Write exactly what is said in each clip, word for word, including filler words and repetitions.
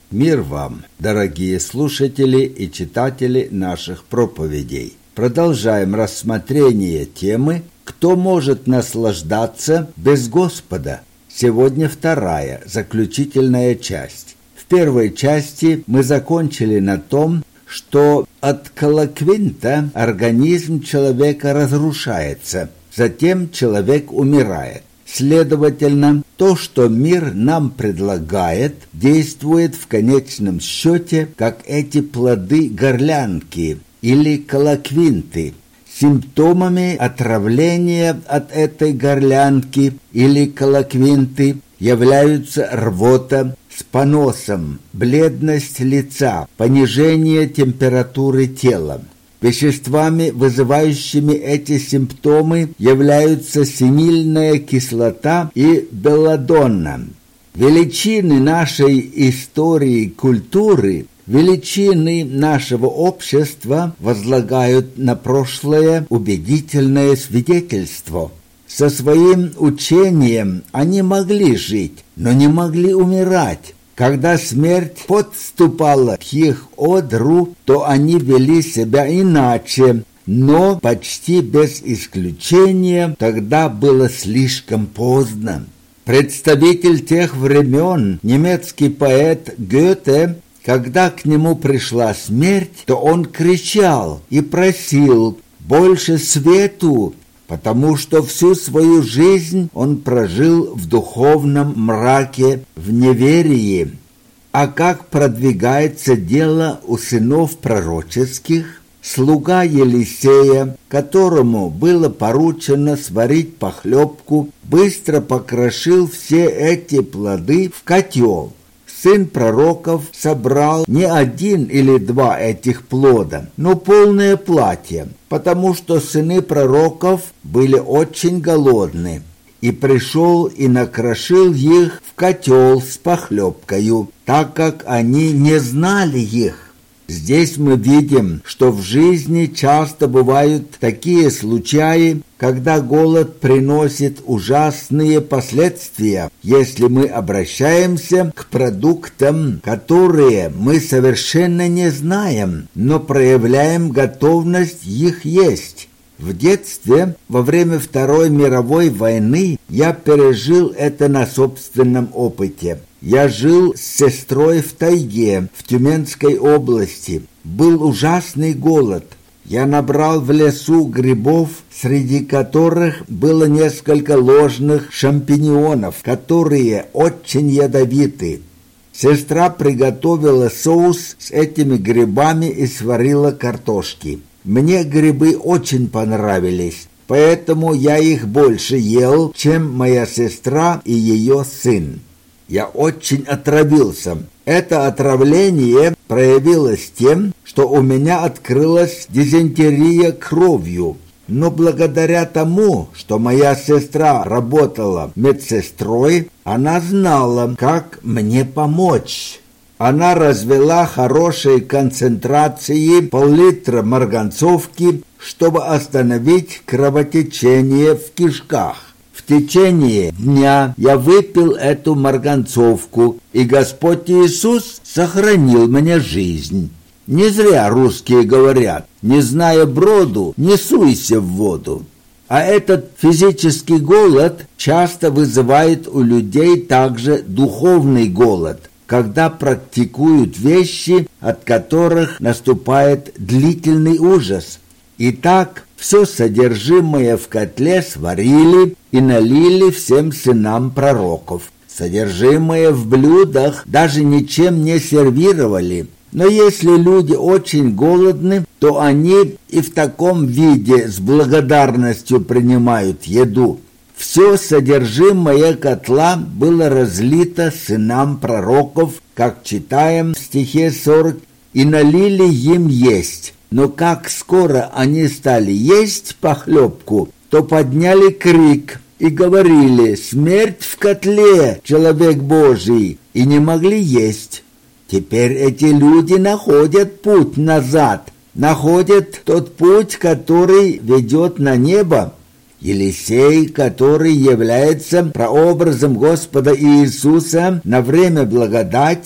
Мир вам, дорогие слушатели и читатели наших проповедей. Продолжаем рассмотрение темы «Кто может наслаждаться без Господа?». Сегодня вторая, заключительная часть. В первой части мы закончили на том, что от колоквинта организм человека разрушается, затем человек умирает. Следовательно, то, что мир нам предлагает, действует в конечном счете, как эти плоды-горлянки или колоквинты. Симптомами отравления от этой горлянки или колоквинты являются рвота с поносом, бледность лица, понижение температуры тела. Веществами, вызывающими эти симптомы, являются синильная кислота и белладонна. Величины нашей истории и культуры, величины нашего общества возлагают на прошлое убедительное свидетельство. Со своим учением они могли жить, но не могли умирать. Когда смерть подступала к их одру, то они вели себя иначе, но почти без исключения тогда было слишком поздно. Представитель тех времен, немецкий поэт Гёте, когда к нему пришла смерть, то он кричал и просил «больше свету», потому что всю свою жизнь он прожил в духовном мраке, в неверии. А как продвигается дело у сынов пророческих? Слуга Елисея, которому было поручено сварить похлебку, быстро покрошил все эти плоды в котел. Сын пророков собрал не один или два этих плода, но полное платье, потому что сыны пророков были очень голодны. И пришел и накрошил их в котел с похлебкою, так как они не знали их. Здесь мы видим, что в жизни часто бывают такие случаи, когда голод приносит ужасные последствия, если мы обращаемся к продуктам, которые мы совершенно не знаем, но проявляем готовность их есть. В детстве, во время Второй мировой войны, я пережил это на собственном опыте. Я жил с сестрой в тайге, в Тюменской области. Был ужасный голод. Я набрал в лесу грибов, среди которых было несколько ложных шампиньонов, которые очень ядовиты. Сестра приготовила соус с этими грибами и сварила картошки. Мне грибы очень понравились, поэтому я их больше ел, чем моя сестра и ее сын. Я очень отравился. Это отравление проявилось тем, что у меня открылась дизентерия кровью. Но благодаря тому, что моя сестра работала медсестрой, она знала, как мне помочь. Она развела хорошей концентрации пол-литра марганцовки, чтобы остановить кровотечение в кишках. В течение дня я выпил эту марганцовку, и Господь Иисус сохранил мне жизнь. Не зря русские говорят: не зная броду, не суйся в воду. А этот физический голод часто вызывает у людей также духовный голод, когда практикуют вещи, от которых наступает длительный ужас. Итак, все содержимое в котле сварили и налили всем сынам пророков. Содержимое в блюдах даже ничем не сервировали. Но если люди очень голодны, то они и в таком виде с благодарностью принимают еду. Все содержимое котла было разлито сынам пророков, как читаем в стихе сорок, и налили им есть. Но как скоро они стали есть похлебку, то подняли крик и говорили: «Смерть в котле, человек Божий!» и не могли есть. Теперь эти люди находят путь назад, находят тот путь, который ведет на небо. Елисей, который является прообразом Господа Иисуса на время благодати,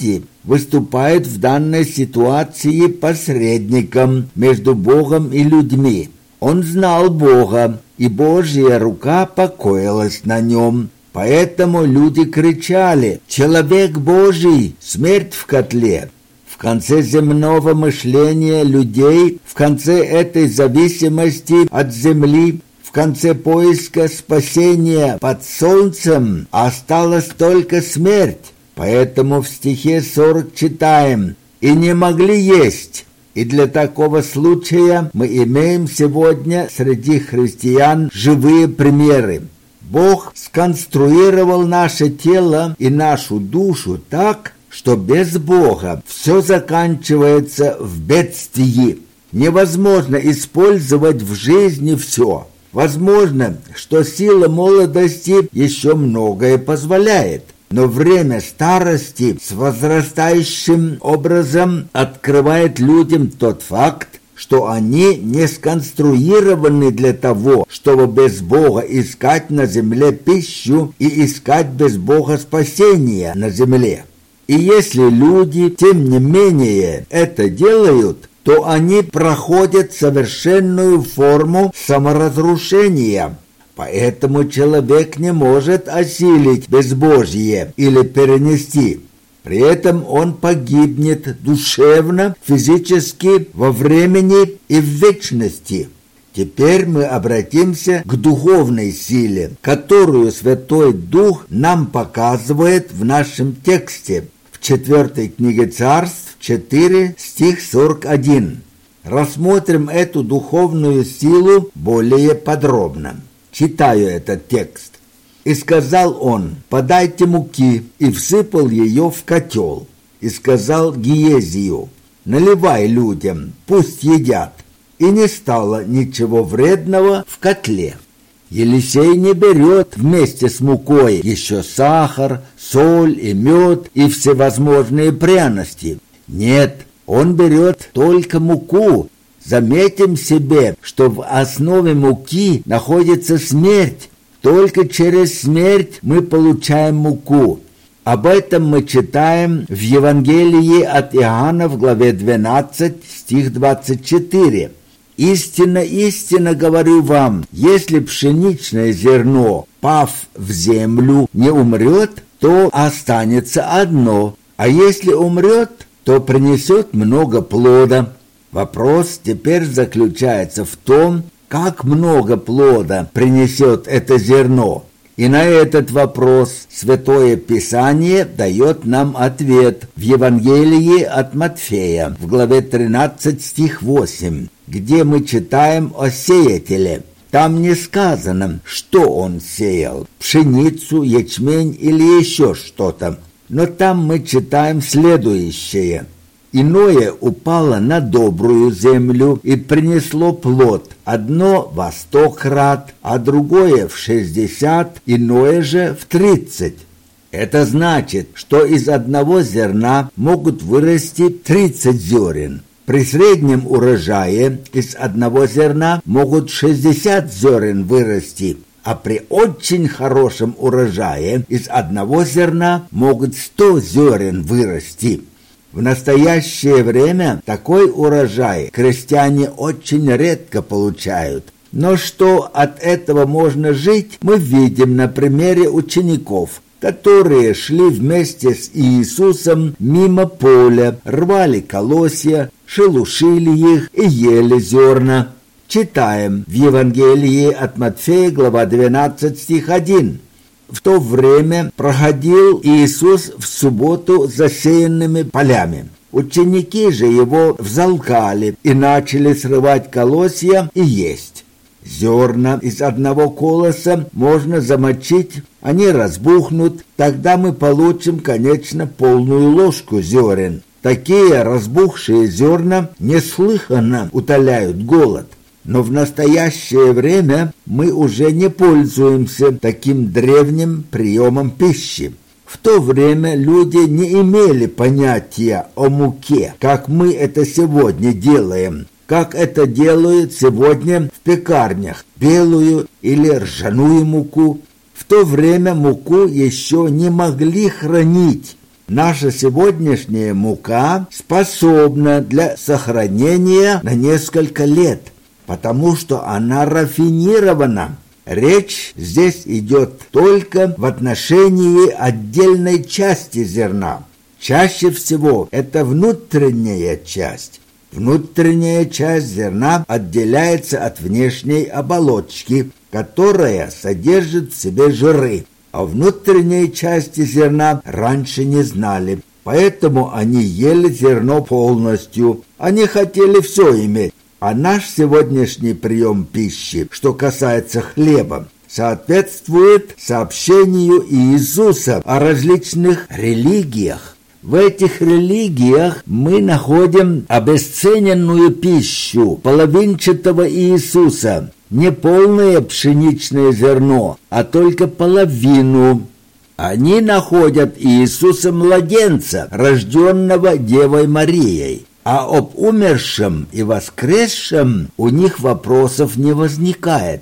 выступает в данной ситуации посредником между Богом и людьми. Он знал Бога, и Божья рука покоилась на нем. Поэтому люди кричали: «Человек Божий, смерть в котле!» В конце земного мышления людей, в конце этой зависимости от земли, в конце поиска спасения под солнцем осталась только смерть. Поэтому в стихе сорок читаем: «И не могли есть». И для такого случая мы имеем сегодня среди христиан живые примеры. Бог сконструировал наше тело и нашу душу так, что без Бога все заканчивается в бедствии. Невозможно использовать в жизни все. Возможно, что сила молодости еще многое позволяет, но время старости с возрастающим образом открывает людям тот факт, что они не сконструированы для того, чтобы без Бога искать на земле пищу и искать без Бога спасения на земле. И если люди, тем не менее, это делают, то они проходят совершенную форму саморазрушения. Поэтому человек не может осилить безбожие или перенести. При этом он погибнет душевно, физически, во времени и в вечности. Теперь мы обратимся к духовной силе, которую Святой Дух нам показывает в нашем тексте. В четвертой книге Царств, четыре, стих сорок один. Рассмотрим эту духовную силу более подробно. Читаю этот текст. «И сказал он: подайте муки, и всыпал ее в котел. И сказал Гиезию: наливай людям, пусть едят. И не стало ничего вредного в котле». Елисей не берет вместе с мукой еще сахар, соль и мед и всевозможные пряности. Нет, он берет только муку. Заметим себе, что в основе муки находится смерть. Только через смерть мы получаем муку. Об этом мы читаем в Евангелии от Иоанна в главе двенадцать, стих двадцать четыре. «Истинно, истинно говорю вам, если пшеничное зерно, пав в землю, не умрет, то останется одно, а если умрет, то принесет много плода». Вопрос теперь заключается в том, как много плода принесет это зерно. И на этот вопрос Святое Писание дает нам ответ в Евангелии от Матфея, в главе тринадцать, стих восемь, где мы читаем о сеятеле. Там не сказано, что он сеял, пшеницу, ячмень или еще что-то. Но там мы читаем следующее. «Иное упало на добрую землю и принесло плод, одно во сто крат, а другое в шестьдесят, иное же в тридцать». Это значит, что из одного зерна могут вырасти тридцать зерен. При среднем урожае из одного зерна могут шестьдесят зерен вырасти, а при очень хорошем урожае из одного зерна могут сто зерен вырасти. В настоящее время такой урожай крестьяне очень редко получают. Но что от этого можно жить, мы видим на примере учеников, которые шли вместе с Иисусом мимо поля, рвали колосья, шелушили их и ели зерна. Читаем в Евангелии от Матфея, глава двенадцать, стих один. В то время проходил Иисус в субботу засеянными полями. Ученики же его взалкали и начали срывать колосья и есть. Зерна из одного колоса можно замочить, они разбухнут, тогда мы получим, конечно, полную ложку зерен. Такие разбухшие зерна неслыханно утоляют голод. Но в настоящее время мы уже не пользуемся таким древним приемом пищи. В то время люди не имели понятия о муке, как мы это сегодня делаем, как это делают сегодня в пекарнях, белую или ржаную муку. В то время муку еще не могли хранить, Наша сегодняшняя мука способна для сохранения на несколько лет, потому что она рафинирована. Речь здесь идет только в отношении отдельной части зерна. Чаще всего это внутренняя часть. Внутренняя часть зерна отделяется от внешней оболочки, которая содержит в себе жиры. О внутренней части зерна раньше не знали, поэтому они ели зерно полностью. Они хотели все иметь. А наш сегодняшний прием пищи, что касается хлеба, соответствует сообщению Иисуса о различных религиях. В этих религиях мы находим обесцененную пищу половинчатого Иисуса, не полное пшеничное зерно, а только половину. Они находят Иисуса младенца, рожденного Девой Марией. А об умершем и воскресшем у них вопросов не возникает.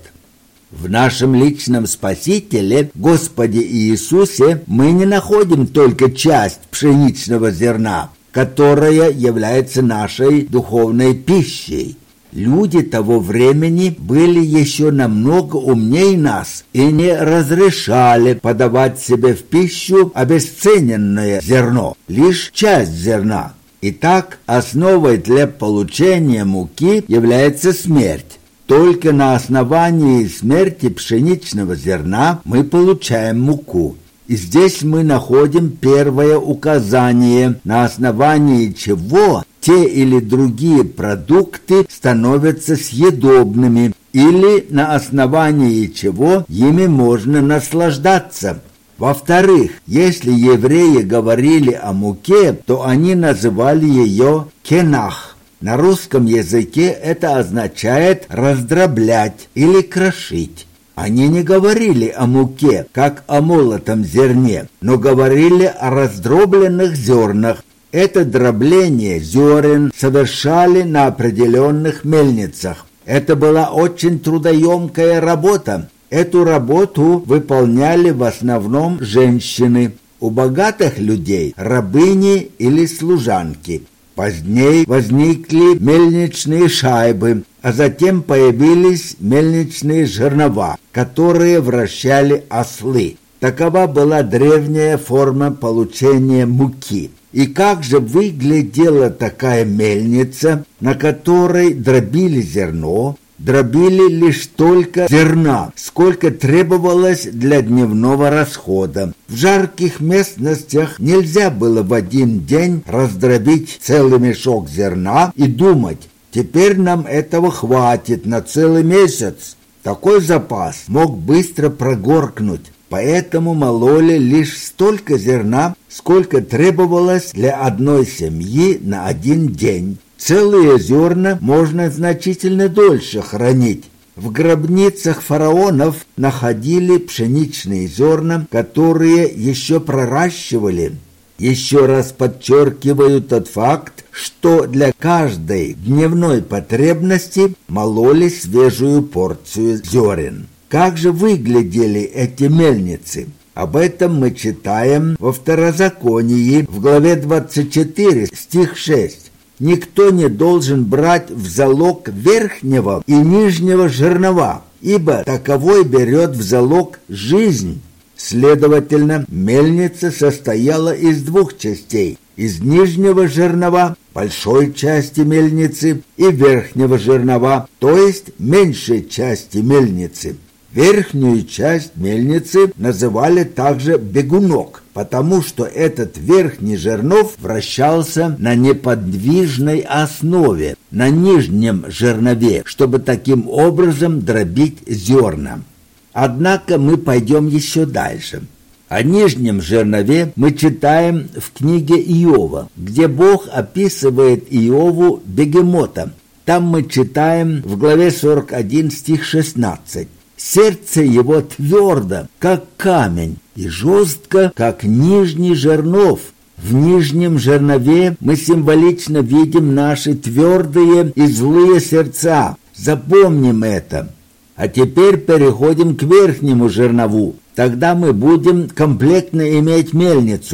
В нашем личном Спасителе, Господе Иисусе, мы не находим только часть пшеничного зерна, которая является нашей духовной пищей. Люди того времени были еще намного умнее нас и не разрешали подавать себе в пищу обесцененное зерно, лишь часть зерна. Итак, основой для получения муки является смерть. Только на основании смерти пшеничного зерна мы получаем муку. И здесь мы находим первое указание, на основании чего те или другие продукты становятся съедобными, или на основании чего ими можно наслаждаться. Во-вторых, если евреи говорили о муке, то они называли ее кенах. На русском языке это означает раздроблять или крошить. Они не говорили о муке, как о молотом зерне, но говорили о раздробленных зернах. Это дробление зерен совершали на определенных мельницах. Это была очень трудоемкая работа. Эту работу выполняли в основном женщины. У богатых людей – рабыни или служанки. Позднее возникли мельничные шайбы, а затем появились мельничные жернова, которые вращали ослы. Такова была древняя форма получения муки. И как же выглядела такая мельница, на которой дробили зерно? Дробили лишь столько зерна, сколько требовалось для дневного расхода. В жарких местностях нельзя было в один день раздробить целый мешок зерна и думать: теперь нам этого хватит на целый месяц. Такой запас мог быстро прогоркнуть, поэтому мололи лишь столько зерна, сколько требовалось для одной семьи на один день. Целые зерна можно значительно дольше хранить. В гробницах фараонов находили пшеничные зерна, которые еще проращивали. Еще раз подчеркиваю тот факт, что для каждой дневной потребности мололи свежую порцию зерен. Как же выглядели эти мельницы? Об этом мы читаем во Второзаконии в главе двадцать четыре, стих шесть. «Никто не должен брать в залог верхнего и нижнего жернова, ибо таковой берет в залог жизнь». Следовательно, мельница состояла из двух частей: из нижнего жернова, большой части мельницы, и верхнего жернова, то есть меньшей части мельницы. Верхнюю часть мельницы называли также бегунок, потому что этот верхний жернов вращался на неподвижной основе, на нижнем жернове, чтобы таким образом дробить зерна. Однако мы пойдем еще дальше. О нижнем жернове мы читаем в книге Иова, где Бог описывает Иову бегемота. Там мы читаем в главе сорок один, стих шестнадцать. «Сердце его твердо, как камень, и жестко, как нижний жернов». В нижнем жернове мы символично видим наши твердые и злые сердца. Запомним это. А теперь переходим к верхнему жернову. Тогда мы будем комплектно иметь мельницу.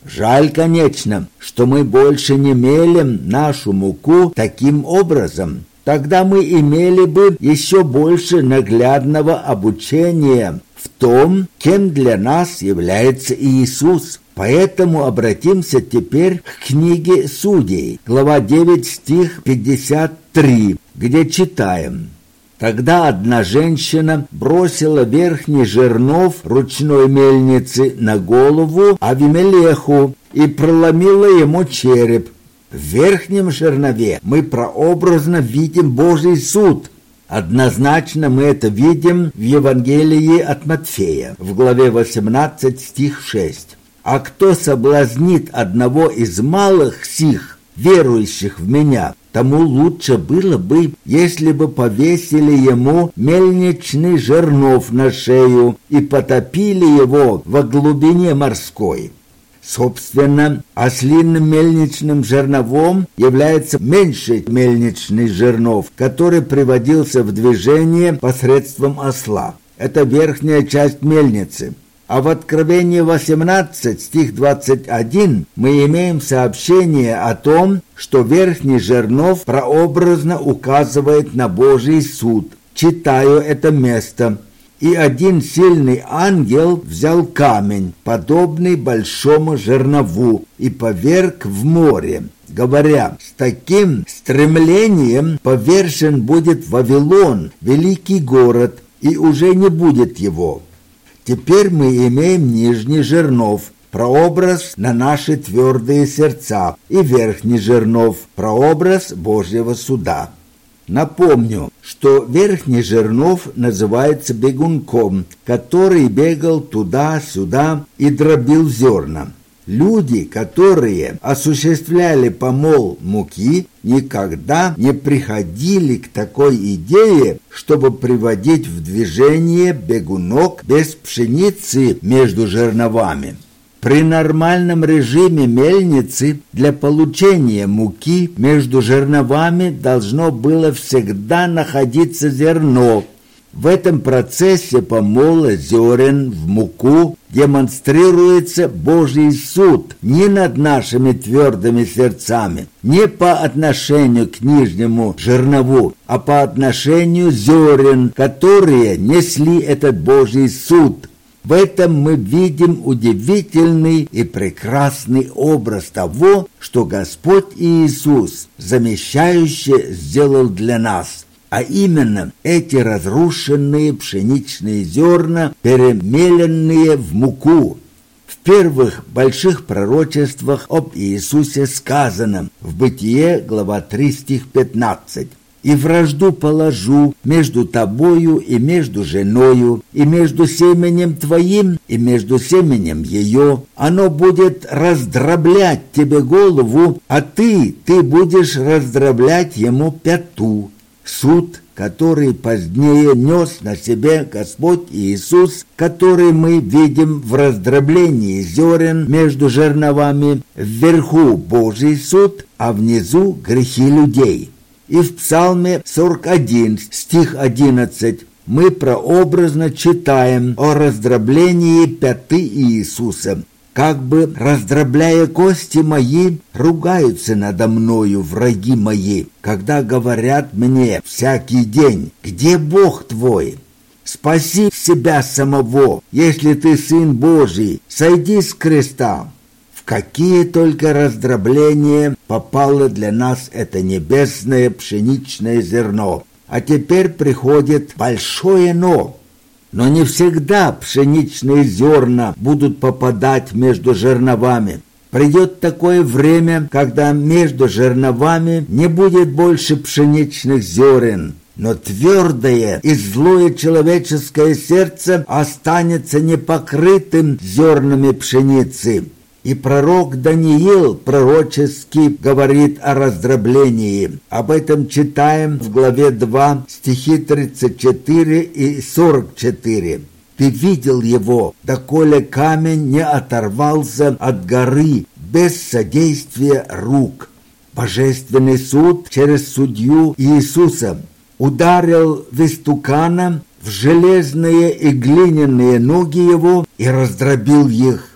Жаль, конечно, что мы больше не мелем нашу муку таким образом. Тогда мы имели бы еще больше наглядного обучения в том, кем для нас является Иисус. Поэтому обратимся теперь к книге Судей, глава девять, стих пятьдесят три, где читаем: «Тогда одна женщина бросила верхний жернов ручной мельницы на голову Авимелеху и проломила ему череп». В верхнем жернове мы прообразно видим Божий суд. Однозначно мы это видим в Евангелии от Матфея, в главе восемнадцать, стих шесть. «А кто соблазнит одного из малых сих, верующих в меня, тому лучше было бы, если бы повесили ему мельничный жернов на шею и потопили его во глубине морской». Собственно, ослиным мельничным жерновом является меньший мельничный жернов, который приводился в движение посредством осла. Это верхняя часть мельницы. А в Откровении восемнадцать, стих двадцать один, мы имеем сообщение о том, что верхний жернов прообразно указывает на Божий суд. Читаю это место. «И один сильный ангел взял камень, подобный большому жернову, и поверг в море, говоря: с таким стремлением повержен будет Вавилон, великий город, и уже не будет его». Теперь мы имеем нижний жернов, прообраз на наши твердые сердца, и верхний жернов, прообраз Божьего суда. Напомню, что верхний жернов называется бегунком, который бегал туда-сюда и дробил зерна. Люди, которые осуществляли помол муки, никогда не приходили к такой идее, чтобы приводить в движение бегунок без пшеницы между жерновами. При нормальном режиме мельницы для получения муки между жерновами должно было всегда находиться зерно. В этом процессе помола зерен в муку демонстрируется Божий суд не над нашими твердыми сердцами, не по отношению к нижнему жернову, а по отношению зерен, которые несли этот Божий суд. В этом мы видим удивительный и прекрасный образ того, что Господь Иисус замещающе сделал для нас, а именно эти разрушенные пшеничные зерна, перемеленные в муку. В первых больших пророчествах об Иисусе сказано в Бытие, глава три, стих пятнадцать: «И вражду положу между тобою и между женою, и между семенем твоим и между семенем ее. Оно будет раздроблять тебе голову, а ты, ты будешь раздроблять ему пяту». Суд, который позднее нес на себе Господь Иисус, который мы видим в раздроблении зерен между жерновами, вверху Божий суд, а внизу грехи людей. И в Псалме сорок один, стих одиннадцать, мы прообразно читаем о раздроблении пяты Иисуса. «Как бы раздробляя кости мои, ругаются надо мною враги мои, когда говорят мне всякий день: где Бог твой? Спаси себя самого, если ты Сын Божий, сойди с креста». Какие только раздробления попало для нас это небесное пшеничное зерно. А теперь приходит большое «но». Но не всегда пшеничные зерна будут попадать между жерновами. Придет такое время, когда между жерновами не будет больше пшеничных зерен, но твердое и злое человеческое сердце останется непокрытым зернами пшеницы. И пророк Даниил пророчески говорит о раздроблении. Об этом читаем в главе два, стихи тридцать четыре и сорок четыре. «Ты видел его, доколе камень не оторвался от горы без содействия рук». Божественный суд через судью Иисуса ударил в истукана в железные и глиняные ноги его и раздробил их.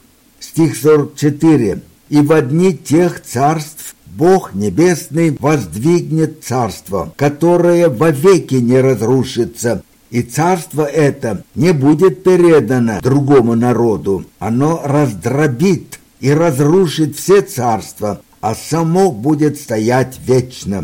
стих сорок четыре. «И в дни тех царств Бог Небесный воздвигнет царство, которое вовеки не разрушится, и царство это не будет передано другому народу. Оно раздробит и разрушит все царства, а само будет стоять вечно».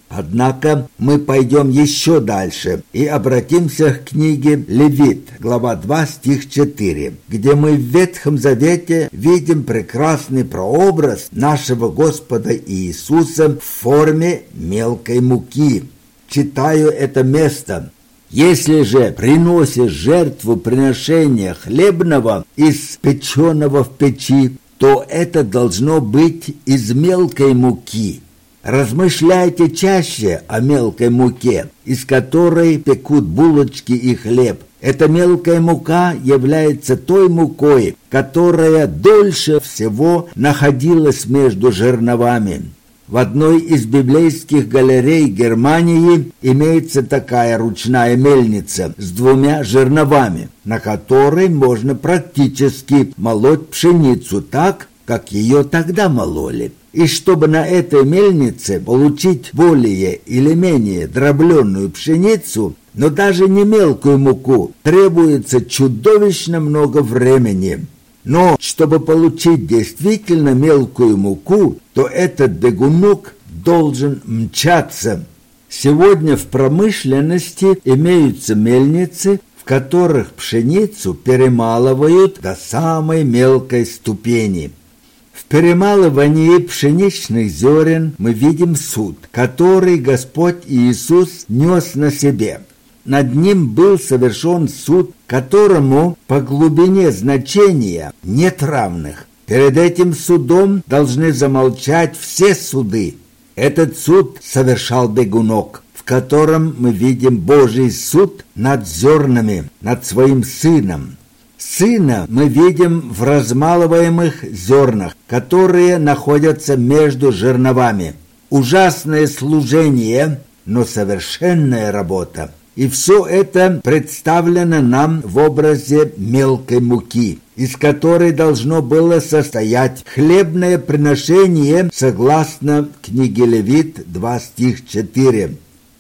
Однако мы пойдем еще дальше и обратимся к книге Левит, глава два, стих четыре, где мы в Ветхом Завете видим прекрасный прообраз нашего Господа Иисуса в форме мелкой муки. Читаю это место. «Если же приносишь жертву приношения хлебного из печеного в печи, то это должно быть из мелкой муки. Размышляйте чаще о мелкой муке, из которой пекут булочки и хлеб. Эта мелкая мука является той мукой, которая дольше всего находилась между жерновами. В одной из библейских галерей Германии имеется такая ручная мельница с двумя жерновами, на которой можно практически молоть пшеницу так, как ее тогда мололи. И чтобы на этой мельнице получить более или менее дробленную пшеницу, но даже не мелкую муку, требуется чудовищно много времени. Но чтобы получить действительно мелкую муку, то этот бегунок должен мчаться. Сегодня в промышленности имеются мельницы, в которых пшеницу перемалывают до самой мелкой ступени. В перемалывании пшеничных зерен мы видим суд, который Господь Иисус нес на себе. Над ним был совершен суд, которому по глубине значения нет равных. Перед этим судом должны замолчать все суды. Этот суд совершал бегунок, в котором мы видим Божий суд над зернами, над своим сыном. Сына мы видим в размалываемых зернах, которые находятся между жерновами. Ужасное служение, но совершенная работа. И все это представлено нам в образе мелкой муки, из которой должно было состоять хлебное приношение, согласно книге Левит два, стих четыре.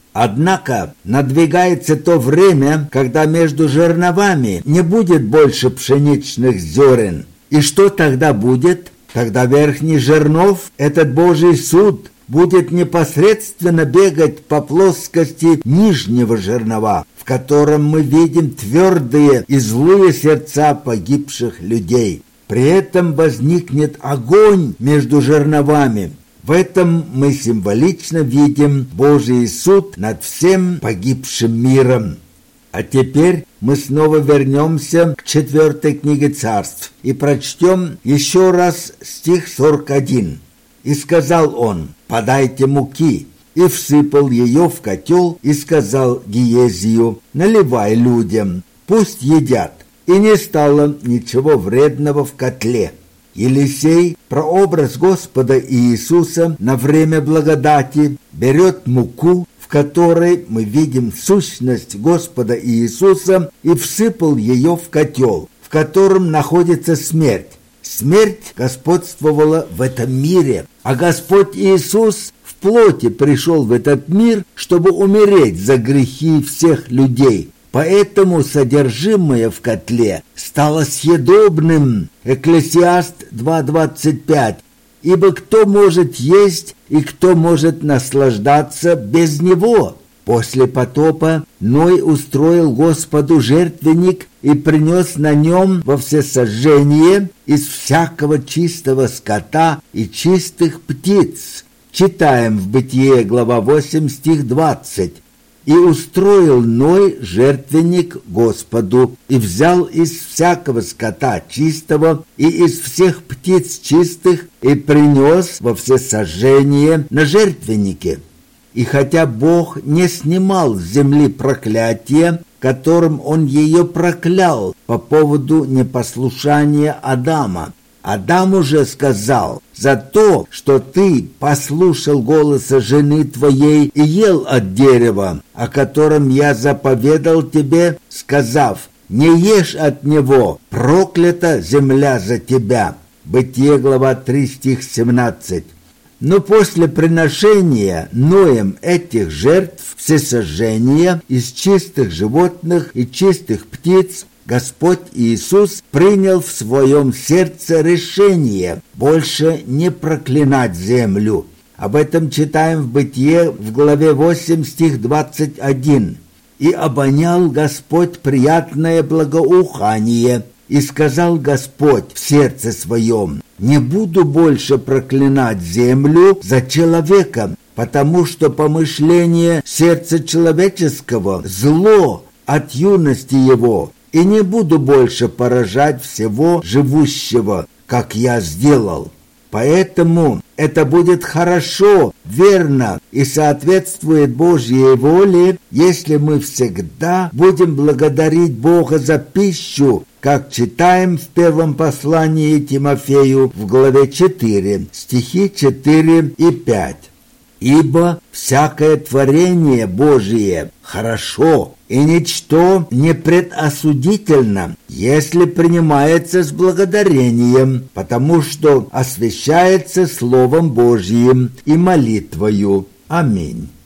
Однако надвигается то время, когда между жерновами не будет больше пшеничных зерен. И что тогда будет? Тогда верхний жернов, этот Божий суд, будет непосредственно бегать по плоскости нижнего жернова, в котором мы видим твердые и злые сердца погибших людей. При этом возникнет огонь между жерновами. В этом мы символично видим Божий суд над всем погибшим миром. А теперь мы снова вернемся к четвертой книге Царств и прочтем еще раз стих сорок один. «И сказал он: подайте муки, и всыпал ее в котел, и сказал Гиезию: наливай людям, пусть едят. И не стало ничего вредного в котле». Елисей, прообраз Господа Иисуса на время благодати, берет муку, в которой мы видим сущность Господа Иисуса, и всыпал ее в котел, в котором находится смерть. Смерть господствовала в этом мире, а Господь Иисус в плоти пришел в этот мир, чтобы умереть за грехи всех людей. Поэтому содержимое в котле стало съедобным. Экклесиаст два двадцать пять. «Ибо кто может есть и кто может наслаждаться без него?» После потопа Ной устроил Господу жертвенник и принес на нем во всесожжение из всякого чистого скота и чистых птиц. Читаем в Бытие, глава восемь, стих двадцать. «И устроил Ной жертвенник Господу, и взял из всякого скота чистого и из всех птиц чистых, и принес во всесожжение на жертвеннике». И хотя Бог не снимал с земли проклятия, которым Он ее проклял по поводу непослушания Адама, Адам уже сказал: «За то, что ты послушал голоса жены твоей и ел от дерева, о котором я заповедал тебе, сказав: не ешь от него, проклята земля за тебя». Бытие, глава три, стих семнадцать. Но после приношения Ноем этих жертв всесожжения из чистых животных и чистых птиц Господь Иисус принял в своем сердце решение больше не проклинать землю. Об этом читаем в Бытие в главе восемь, стих двадцать один. «И обонял Господь приятное благоухание, и сказал Господь в сердце своем: не буду больше проклинать землю за человека, потому что помышление сердца человеческого зло от юности его, и не буду больше поражать всего живущего, как я сделал. Поэтому это будет хорошо, верно и соответствует Божьей воле, если мы всегда будем благодарить Бога за пищу, как читаем в первом послании Тимофею в главе четыре, стихи четыре и пять. «Ибо всякое творение Божие хорошо, и ничто не предосудительно, если принимается с благодарением, потому что освящается Словом Божьим и молитвою. Аминь».